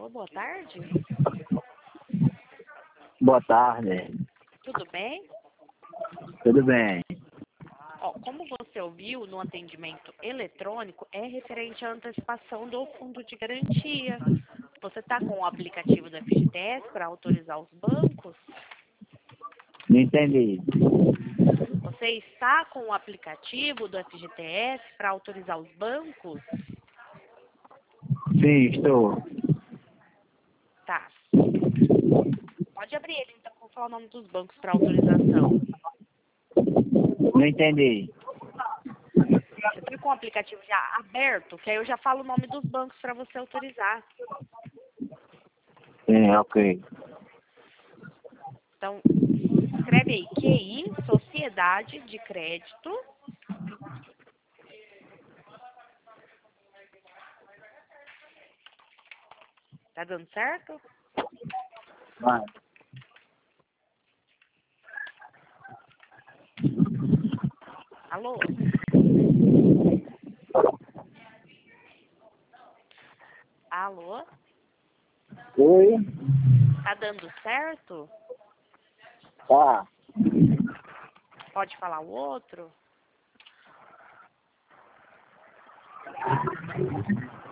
Alô, boa tarde. Boa tarde. Tudo bem? Tudo bem? Ó, como você ouviu no atendimento eletrônico, é referente à antecipação do fundo de garantia. Você está com o aplicativo do FGTS para autorizar os bancos? Não entendi. Você está com o aplicativo do FGTS para autorizar os bancos? Sim, estou. Tá. Pode abrir ele, então, vou falar o nome dos bancos para autorização. Não entendi. Você está com o aplicativo já aberto, que aí eu já falo o nome dos bancos para você autorizar. Sim, ok. Então, escreve aí, QI, Sociedade de Crédito. Tá dando certo? Vai. Alô? Alô? Oi? Tá dando certo? Tá. Pode falar o outro?